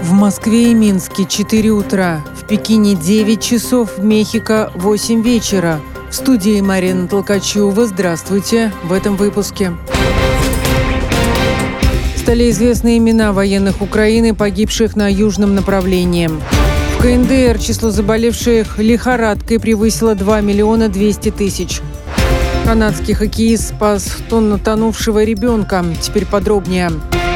В Москве и Минске 4 утра, в Пекине 9 часов, в Мехико 8 вечера. В студии Марина Толкачева. Здравствуйте в этом выпуске. Стали известны имена военных Украины, погибших на южном направлении. В КНДР число заболевших лихорадкой превысило 2 миллиона 200 тысяч. Канадский хоккеист спас тонувшего ребенка. Теперь подробнее.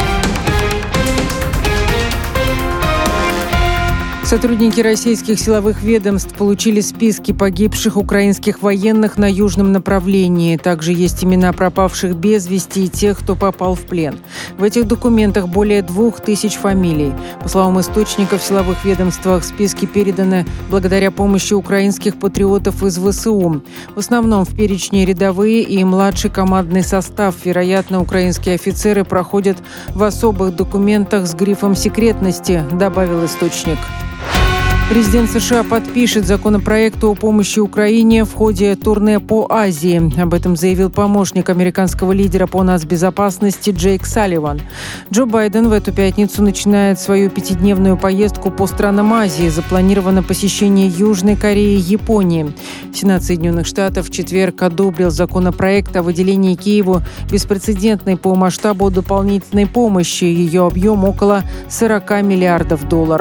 Сотрудники российских силовых ведомств получили списки погибших украинских военных на южном направлении. Также есть имена пропавших без вести и тех, кто попал в плен. В этих документах более 2000 фамилий. По словам источников в силовых ведомствах, списки переданы благодаря помощи украинских патриотов из ВСУ. В основном в перечне рядовые и младший командный состав. Вероятно, украинские офицеры проходят в особых документах с грифом секретности, добавил источник. Президент США подпишет законопроект о помощи Украине в ходе турне по Азии. Об этом заявил помощник американского лидера по нацбезопасности Джейк Салливан. Джо Байден в эту пятницу начинает свою 5-дневную поездку по странам Азии. Запланировано посещение Южной Кореи и Японии. Сенат Соединенных Штатов в четверг одобрил законопроект о выделении Киеву беспрецедентной по масштабу дополнительной помощи. Ее объем около $40 миллиардов.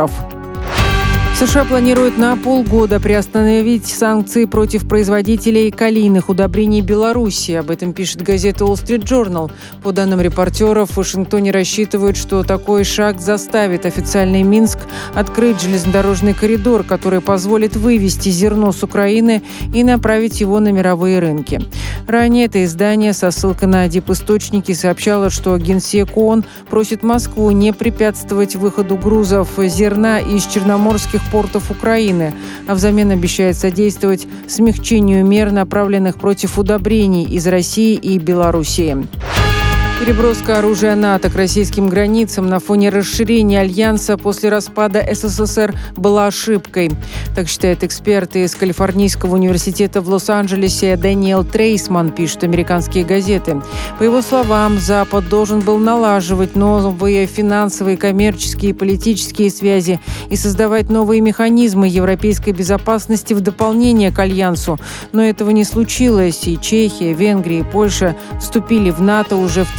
США планируют на полгода приостановить санкции против производителей калийных удобрений Беларуси. Об этом пишет газета Wall Street Journal. По данным репортеров, в Вашингтоне рассчитывают, что такой шаг заставит официальный Минск открыть железнодорожный коридор, который позволит вывести зерно с Украины и направить его на мировые рынки. Ранее это издание со ссылкой на диписточники сообщало, что Генсек ООН просит Москву не препятствовать выходу грузов зерна из черноморских портов Украины, а взамен обещает содействовать смягчению мер, направленных против удобрений из России и Белоруссии. Переброска оружия НАТО к российским границам на фоне расширения Альянса после распада СССР была ошибкой. Так считает эксперт из Калифорнийского университета в Лос-Анджелесе Дэниел Трейсман, пишут американские газеты. По его словам, Запад должен был налаживать новые финансовые, коммерческие и политические связи и создавать новые механизмы европейской безопасности в дополнение к Альянсу. Но этого не случилось, и Чехия, Венгрия и Польша вступили в НАТО уже в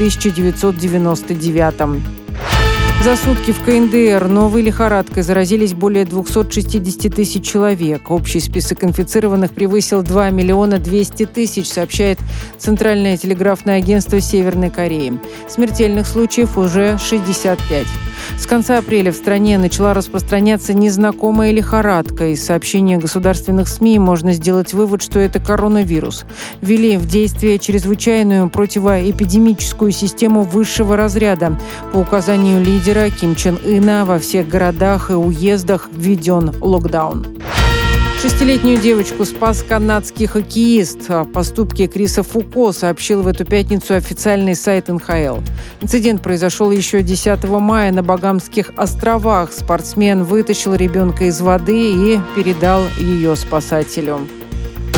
1999-м. За сутки в КНДР новой лихорадкой заразились более 260 тысяч человек. Общий список инфицированных превысил 2 миллиона 200 тысяч, сообщает Центральное телеграфное агентство Северной Кореи. Смертельных случаев уже 65. С конца апреля в стране начала распространяться незнакомая лихорадка. Из сообщения государственных СМИ можно сделать вывод, что это коронавирус. Ввели в действие чрезвычайную противоэпидемическую систему высшего разряда. По указанию лидера Ким Чен Ына во всех городах и уездах введен локдаун. 6-летнюю девочку спас канадский хоккеист. О поступке Криса Фуко сообщил в эту пятницу официальный сайт НХЛ. Инцидент произошел еще 10 мая на Багамских островах. Спортсмен вытащил ребенка из воды и передал ее спасателю.